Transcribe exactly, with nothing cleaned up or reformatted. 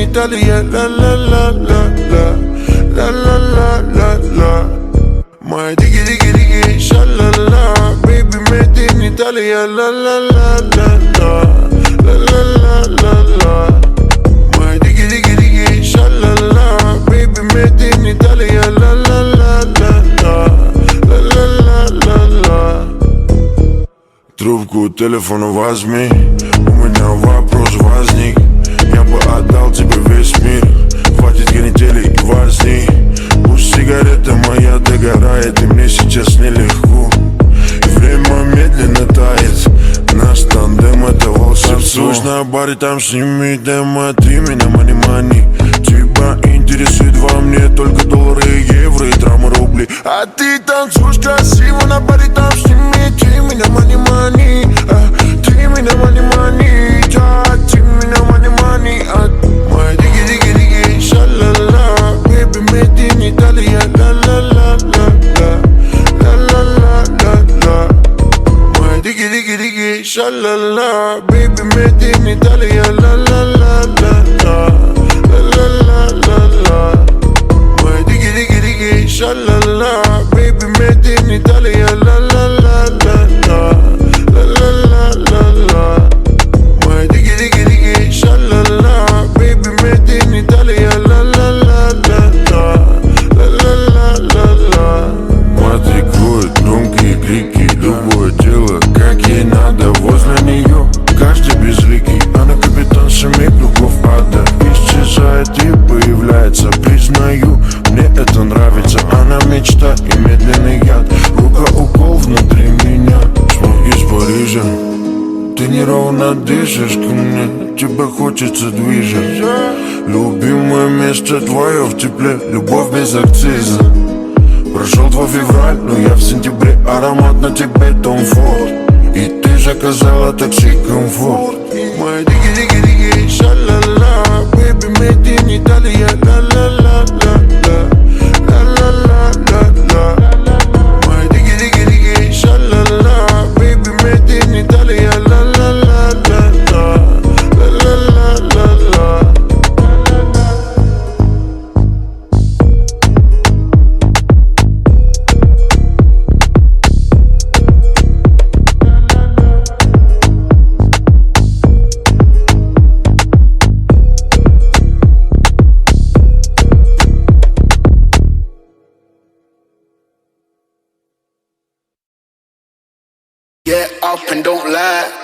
Италия, ла-ла-ла-ла-ла, ла-ла-ла-ла-ла. Моя диги-диги-диги, ша-ла-ла, baby, made in Italia, ла-ла-ла-ла-ла, ла-ла-ла-ла-ла. Моя диги-диги-диги, ша-ла-ла, baby, made in Italia, ла-ла-ла-ла-ла, ла-ла-ла-ла-ла. Трубку телефона возьми, у меня вопрос возник. Я бы отдал тебе весь мир, хватит канители и возни. Пусть сигарета моя догорает, и мне сейчас нелегко. И время медленно тает, наш тандем это волшебство. Танцуешь на баре, там сними демо, ты меня мани-мани. Тебя интересует во мне только доллары, евро и трамы, рубли. А ты танцуешь красиво на баре, там сними, ты меня мани-мани, а, ты меня мани-мани, да, ты меня мани-мани, а. Моя диги-диги-диги, ша-ла-ла, baby, made in Italia, ла-ла-ла-ла-ла, ла-ла-ла-ла-ла. Моя диги-диги-диги, ша-ла-ла, baby, made in Italia, ла-ла-ла-ла-ла, ла-ла-ла-ла-ла. Моя диги-диги-диги, ша-ла-ла, baby, made in Italia, ла-ла-ла-ла-ла, ла-ла-ла-ла-ла. Моя диги-диги-диги, ша-ла-ла, baby, made in Italia, ла-ла-ла-ла-ла, ла-ла-ла-ла-ла. Матрикует громкие крики, любое дело, как ей надо. Возле нее каждый безликий, она капитанша кругов ада. Исчезает и появляется, признаю, мне это нравится. Она мечта и медленный яд, рука укол внутри меня. Мы из Парижа, ты неровно дышишь ко мне, тебя хочется движет. Любимое место твое в тепле, любовь без акциза. Прошел твой февраль, но я в сентябре, аромат на тебе Том Форд. И ты же оказала такси комфорт. Моя диги-диги-диги, ша-ла-ла, baby, made in Italia, ла-ла-ла-ла-ла, ла-ла-ла-ла-ла. Моя диги-диги-диги, ша-ла-ла, baby, made in Italia, ла-ла-ла-ла-ла, ла-ла-ла-ла-ла. Get up and don't lie.